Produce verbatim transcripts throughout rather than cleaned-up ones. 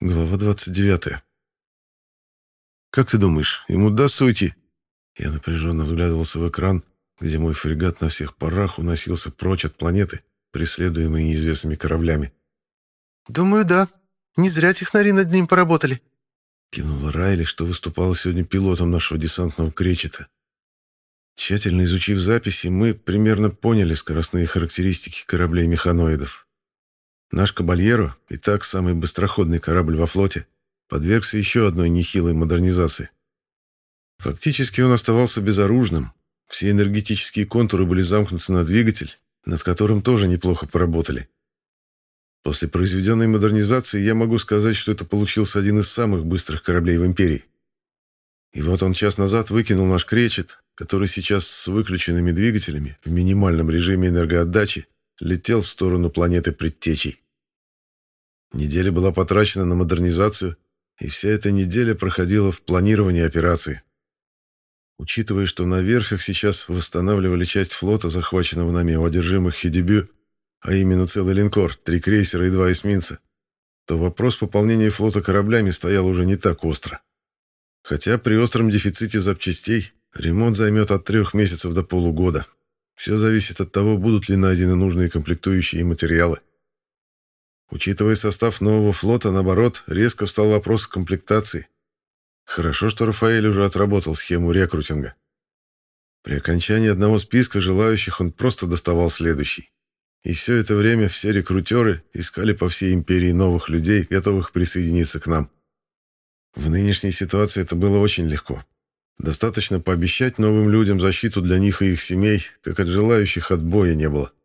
Глава двадцать девятая. «Как ты думаешь, им удастся уйти?» Я напряженно вглядывался в экран, где мой фрегат на всех парах уносился прочь от планеты, преследуемый неизвестными кораблями. «Думаю, да. Не зря технари над ним поработали», — кивнула Райли, что выступала сегодня пилотом нашего десантного кречета. Тщательно изучив записи, мы примерно поняли скоростные характеристики кораблей-механоидов. Наш «Кабальеро», и так самый быстроходный корабль во флоте, подвергся еще одной нехилой модернизации. Фактически он оставался безоружным, все энергетические контуры были замкнуты на двигатель, над которым тоже неплохо поработали. После произведенной модернизации я могу сказать, что это получился один из самых быстрых кораблей в Империи. И вот он час назад выкинул наш кречет, который сейчас с выключенными двигателями в минимальном режиме энергоотдачи летел в сторону планеты Предтечей. Неделя была потрачена на модернизацию, и вся эта неделя проходила в планировании операции. Учитывая, что на верфях сейчас восстанавливали часть флота, захваченного нами у одержимых Хидебю, а именно целый линкор, три крейсера и два эсминца, то вопрос пополнения флота кораблями стоял уже не так остро. Хотя при остром дефиците запчастей ремонт займет от трех месяцев до полугода. Все зависит от того, будут ли найдены нужные комплектующие и материалы. Учитывая состав нового флота, наоборот, резко встал вопрос комплектации. Хорошо, что Рафаэль уже отработал схему рекрутинга. При окончании одного списка желающих он просто доставал следующий. И все это время все рекрутеры искали по всей империи новых людей, готовых присоединиться к нам. В нынешней ситуации это было очень легко. Достаточно пообещать новым людям защиту для них и их семей, как от желающих отбоя не было.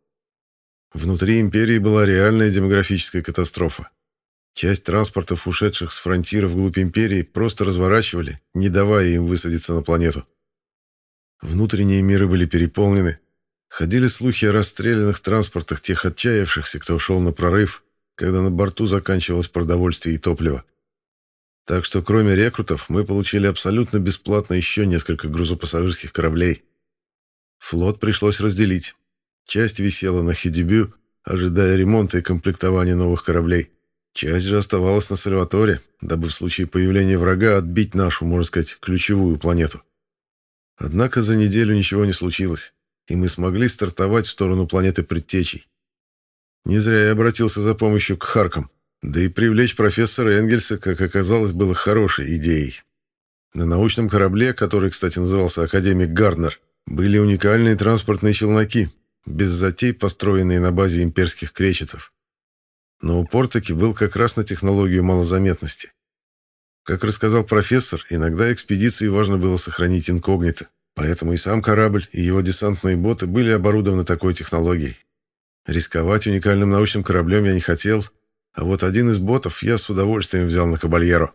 Внутри империи была реальная демографическая катастрофа. Часть транспортов, ушедших с фронтира вглубь империи, просто разворачивали, не давая им высадиться на планету. Внутренние миры были переполнены. Ходили слухи о расстрелянных транспортах тех отчаявшихся, кто шел на прорыв, когда на борту заканчивалось продовольствие и топливо. Так что кроме рекрутов мы получили абсолютно бесплатно еще несколько грузопассажирских кораблей. Флот пришлось разделить. Часть висела на Хидебю, ожидая ремонта и комплектования новых кораблей. Часть же оставалась на Сальваторе, дабы в случае появления врага отбить нашу, можно сказать, ключевую планету. Однако за неделю ничего не случилось, и мы смогли стартовать в сторону планеты Предтечей. Не зря я обратился за помощью к Харкам. Да и привлечь профессора Энгельса, как оказалось, было хорошей идеей. На научном корабле, который, кстати, назывался «Академик Гарднер», были уникальные транспортные челноки, без затей, построенные на базе имперских кречетов. Но упор таки был как раз на технологию малозаметности. Как рассказал профессор, иногда экспедиции важно было сохранить инкогнито, поэтому и сам корабль, и его десантные боты были оборудованы такой технологией. Рисковать уникальным научным кораблем я не хотел, а вот один из ботов я с удовольствием взял на Кабальеро.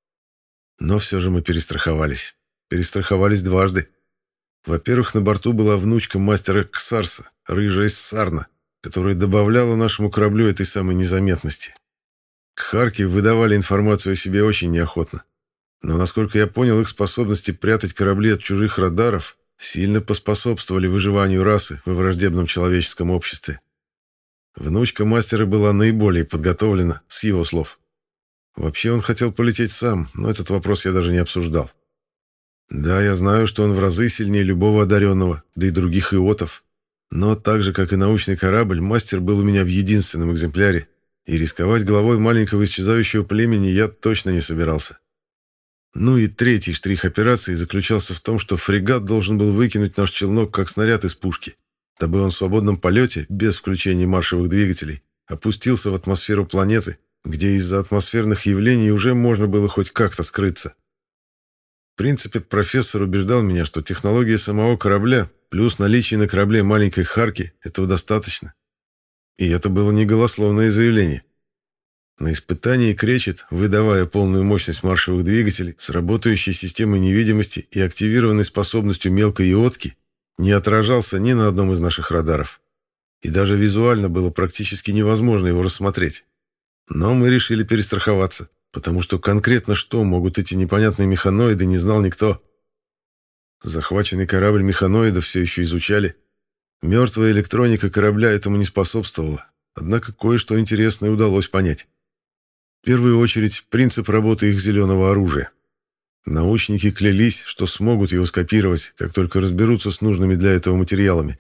Но все же мы перестраховались. Перестраховались дважды. Во-первых, на борту была внучка мастера Ксарса, рыжая Сарна, которая добавляла нашему кораблю этой самой незаметности. Кхарки выдавали информацию о себе очень неохотно. Но, насколько я понял, их способности прятать корабли от чужих радаров сильно поспособствовали выживанию расы во враждебном человеческом обществе. Внучка мастера была наиболее подготовлена, с его слов. Вообще он хотел полететь сам, но этот вопрос я даже не обсуждал. Да, я знаю, что он в разы сильнее любого одаренного, да и других иотов. Но так же, как и научный корабль, мастер был у меня в единственном экземпляре, и рисковать головой маленького исчезающего племени я точно не собирался. Ну и третий штрих операции заключался в том, что фрегат должен был выкинуть наш челнок как снаряд из пушки, дабы он в свободном полете, без включения маршевых двигателей, опустился в атмосферу планеты, где из-за атмосферных явлений уже можно было хоть как-то скрыться. В принципе, профессор убеждал меня, что технология самого корабля плюс наличие на корабле маленькой Харки — этого достаточно. И это было не голословное заявление. На испытании кречет, выдавая полную мощность маршевых двигателей с работающей системой невидимости и активированной способностью мелкой иотки, не отражался ни на одном из наших радаров. И даже визуально было практически невозможно его рассмотреть. Но мы решили перестраховаться, потому что конкретно что могут эти непонятные механоиды, не знал никто. Захваченный корабль механоидов все еще изучали. Мертвая электроника корабля этому не способствовала, однако кое-что интересное удалось понять. первую очередь, принцип работы их зеленого оружия. Научники клялись, что смогут его скопировать, как только разберутся с нужными для этого материалами.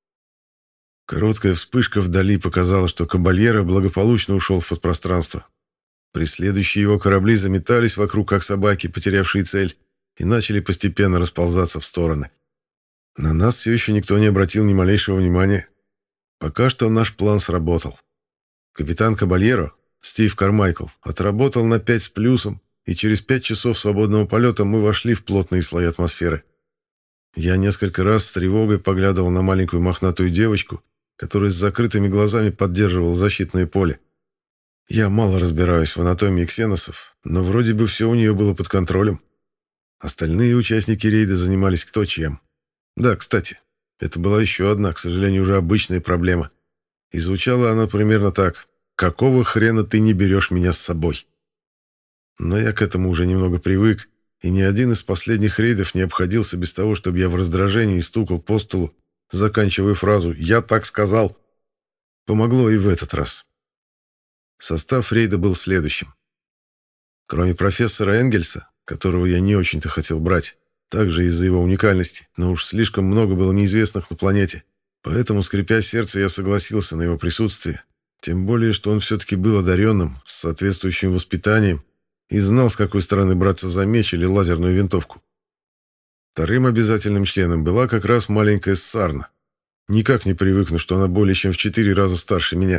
Короткая вспышка вдали показала, что Кабальеро благополучно ушел в подпространство. Преследующие его корабли заметались вокруг, как собаки, потерявшие цель, и начали постепенно расползаться в стороны. На нас все еще никто не обратил ни малейшего внимания. Пока что наш план сработал. Капитан Кабальеро, Стив Кармайкл, отработал на пять с плюсом, и через пять часов свободного полета мы вошли в плотные слои атмосферы. Я несколько раз с тревогой поглядывал на маленькую мохнатую девочку, которая с закрытыми глазами поддерживала защитное поле. Я мало разбираюсь в анатомии ксеносов, но вроде бы все у нее было под контролем. Остальные участники рейда занимались кто чем. Да, кстати, это была еще одна, к сожалению, уже обычная проблема. И звучала она примерно так: «Какого хрена ты не берешь меня с собой?» Но я к этому уже немного привык, и ни один из последних рейдов не обходился без того, чтобы я в раздражении стукал по столу, заканчивая фразу «Я так сказал». Помогло и в этот раз. Состав рейда был следующим. Кроме профессора Энгельса, которого я не очень-то хотел брать, также из-за его уникальности, но уж слишком много было неизвестных на планете, поэтому, скрипя сердце, я согласился на его присутствие, тем более, что он все-таки был одаренным, с соответствующим воспитанием, и знал, с какой стороны браться за меч или лазерную винтовку. Вторым обязательным членом была как раз маленькая Сарна. Никак не привыкну, что она более чем в четыре раза старше меня.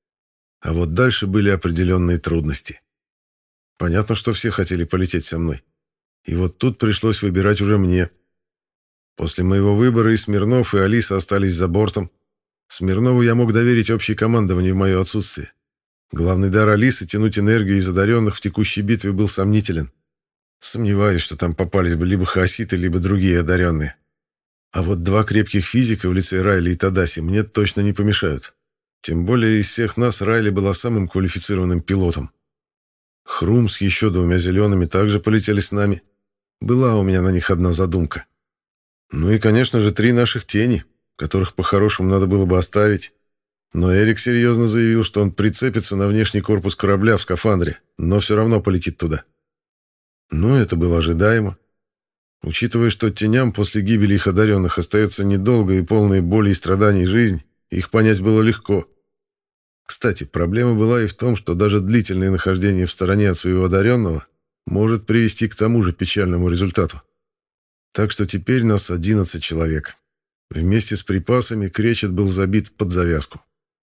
А вот дальше были определенные трудности. Понятно, что все хотели полететь со мной. И вот тут пришлось выбирать уже мне. После моего выбора и Смирнов, и Алиса остались за бортом. Смирнову я мог доверить общее командование в мое отсутствие. Главный дар Алисы — тянуть энергию из одаренных в текущей битве — был сомнителен. Сомневаюсь, что там попались бы либо хаоситы, либо другие одаренные. А вот два крепких физика в лице Райли и Тадаси мне точно не помешают. Тем более из всех нас Райли была самым квалифицированным пилотом. Хрум с еще двумя зелеными также полетели с нами. Была у меня на них одна задумка. Ну и, конечно же, три наших тени, которых по-хорошему надо было бы оставить. Но Эрик серьезно заявил, что он прицепится на внешний корпус корабля в скафандре, но все равно полетит туда. Ну, это было ожидаемо. Учитывая, что теням после гибели их одаренных остается недолго и полная боли и страданий жизнь, их понять было легко. Кстати, проблема была и в том, что даже длительное нахождение в стороне от своего одаренного может привести к тому же печальному результату. Так что теперь нас одиннадцать человек. Вместе с припасами кречет был забит под завязку.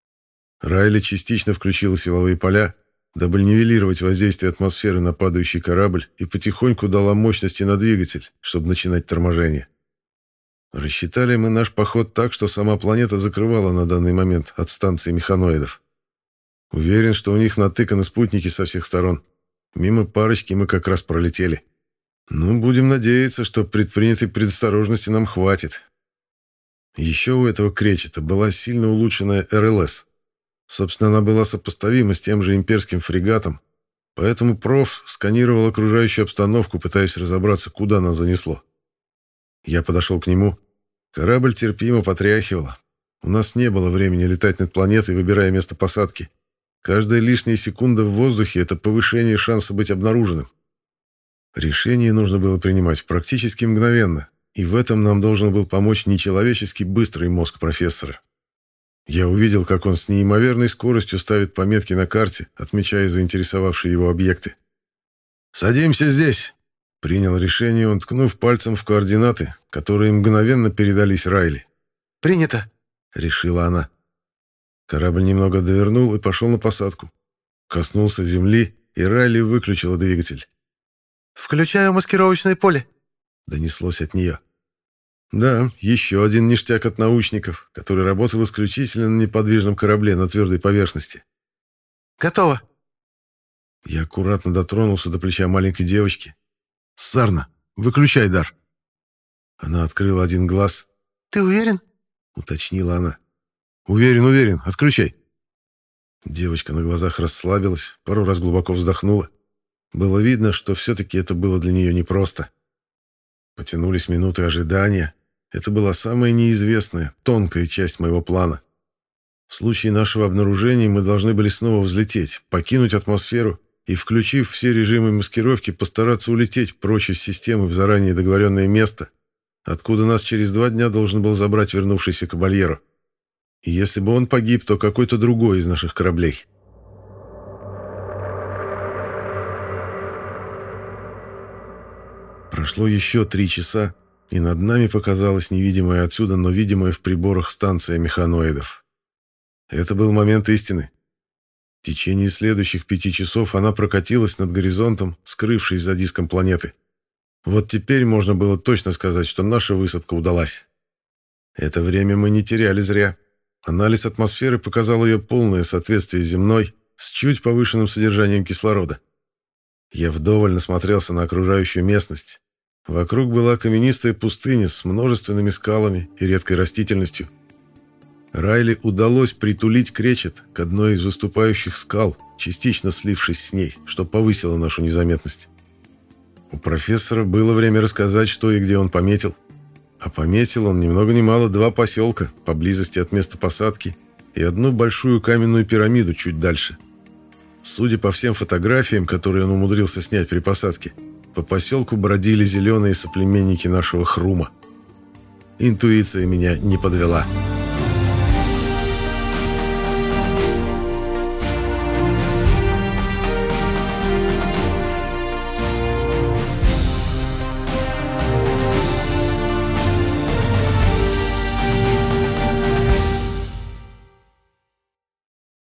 Райли частично включила силовые поля, дабы нивелировать воздействие атмосферы на падающий корабль, и потихоньку дала мощности на двигатель, чтобы начинать торможение. Рассчитали мы наш поход так, что сама планета закрывала на данный момент от станции механоидов. Уверен, что у них натыканы спутники со всех сторон. Мимо парочки мы как раз пролетели. Ну, будем надеяться, что предпринятой предосторожности нам хватит. Еще у этого кречета была сильно улучшенная эр эл эс. Собственно, она была сопоставима с тем же имперским фрегатом, поэтому проф сканировал окружающую обстановку, пытаясь разобраться, куда нас занесло. Я подошел к нему. Корабль терпимо потряхивало. У нас не было времени летать над планетой, выбирая место посадки. Каждая лишняя секунда в воздухе — это повышение шанса быть обнаруженным. Решение нужно было принимать практически мгновенно, и в этом нам должен был помочь нечеловечески быстрый мозг профессора. Я увидел, как он с неимоверной скоростью ставит пометки на карте, отмечая заинтересовавшие его объекты. «Садимся здесь!» — принял решение он, ткнув пальцем в координаты, которые мгновенно передались Райли. «Принято!» — решила она. Корабль немного довернул и пошел на посадку. Коснулся земли, и Райли выключила двигатель. «Включаю маскировочное поле», — донеслось от нее. Да, еще один ништяк от научников, который работал исключительно на неподвижном корабле на твердой поверхности. «Готово». Я аккуратно дотронулся до плеча маленькой девочки. «Сарна, выключай дар». Она открыла один глаз. «Ты уверен?» — уточнила она. «Уверен, уверен. Отключай». Девочка на глазах расслабилась, пару раз глубоко вздохнула. Было видно, что все-таки это было для нее непросто. Потянулись минуты ожидания. Это была самая неизвестная, тонкая часть моего плана. В случае нашего обнаружения мы должны были снова взлететь, покинуть атмосферу и, включив все режимы маскировки, постараться улететь прочь из системы в заранее договоренное место, откуда нас через два дня должен был забрать вернувшийся Кабальеро. И если бы он погиб, то какой-то другой из наших кораблей. Прошло еще три часа, и над нами показалась невидимая отсюда, но видимая в приборах станция механоидов. Это был момент истины. В течение следующих пяти часов она прокатилась над горизонтом, скрывшись за диском планеты. Вот теперь можно было точно сказать, что наша высадка удалась. Это время мы не теряли зря. Анализ атмосферы показал ее полное соответствие земной с чуть повышенным содержанием кислорода. Я вдоволь насмотрелся на окружающую местность. Вокруг была каменистая пустыня с множественными скалами и редкой растительностью. Райли удалось притулить кречет к одной из выступающих скал, частично слившись с ней, что повысило нашу незаметность. У профессора было время рассказать, что и где он пометил. А пометил он ни много ни мало два поселка поблизости от места посадки и одну большую каменную пирамиду чуть дальше. Судя по всем фотографиям, которые он умудрился снять при посадке, по поселку бродили зеленые соплеменники нашего Хрума. Интуиция меня не подвела.